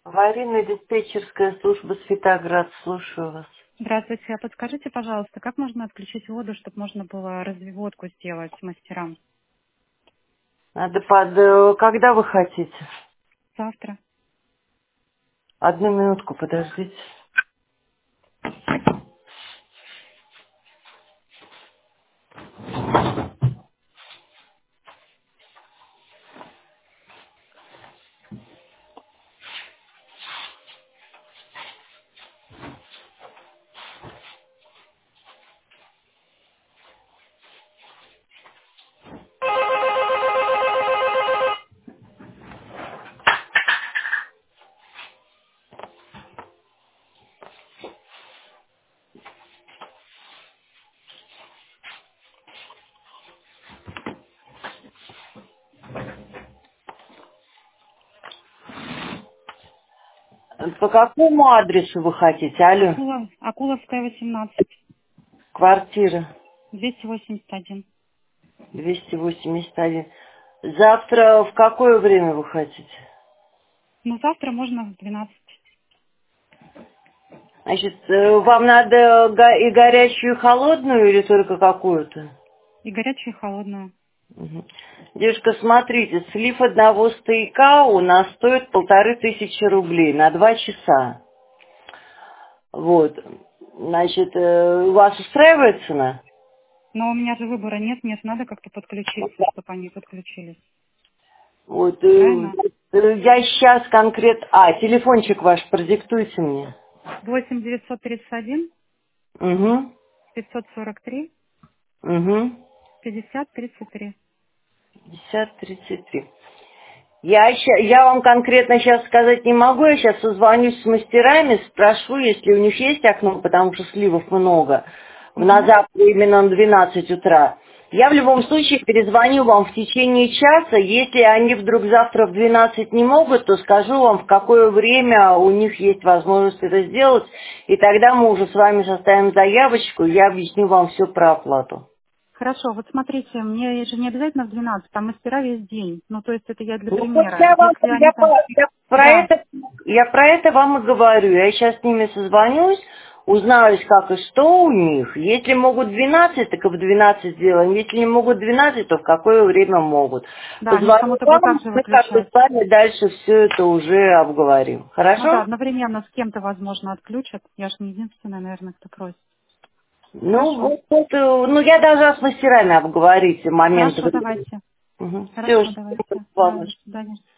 Аварийно-диспетчерская служба Светоград, слушаю вас. Здравствуйте. А подскажите, пожалуйста, как можно отключить воду, чтобы можно было развиводку сделать мастерам? Когда вы хотите? Завтра. Одну минутку, подождите. По какому адресу вы хотите? Алло, Акуловская, 18, квартира 281. 281. Завтра в какое время вы хотите? Ну, завтра можно в 12. Значит, вам надо и горячую, и холодную, или только какую-то? И горячую, и холодную. Мгм. Девушка, смотрите, слив одного стояка у нас стоит 1500 рублей на 2 часа. Вот. Значит, вас устраивает цена? Но у меня же выбора нет, мне же надо как-то подключиться, чтобы они подключились. Вот, Правильно? я сейчас конкретно... телефончик ваш продиктуйте мне. 8 931 Угу, 543 угу. 50 33. 5033. Я вам конкретно сейчас сказать не могу, я сейчас созвонюсь с мастерами, спрошу, если у них есть окно, потому что сливов много, на Угу. завтра именно на 12 утра. Я в любом случае перезвоню вам в течение часа, если они вдруг завтра в 12 не могут, то скажу вам, в какое время у них есть возможность это сделать, и тогда мы уже с вами составим заявочку, и я объясню вам все про оплату. Хорошо, вот смотрите, мне же не обязательно в 12, там мастера весь день. Ну, то есть это я для Ну, вот примера. Если они там... Да, я про это вам и говорю. Я сейчас с ними созвонюсь, узнаю, как и что у них. Если могут 12, так и в 12 сделаем. Если не могут 12, то в какое время могут. да, они же Позвоню кому-то будет вам, также мы как бы выключать. с вами дальше все это уже обговорим. Ну да, Хорошо? одновременно с кем-то, возможно, отключат. Я же не единственная, наверное, кто просит. Ну, Хорошо. вот это, ну, я должна с мастерами обговорить момент. Хорошо, давайте. Угу. Все, Хорошо, давайте. что До свидания.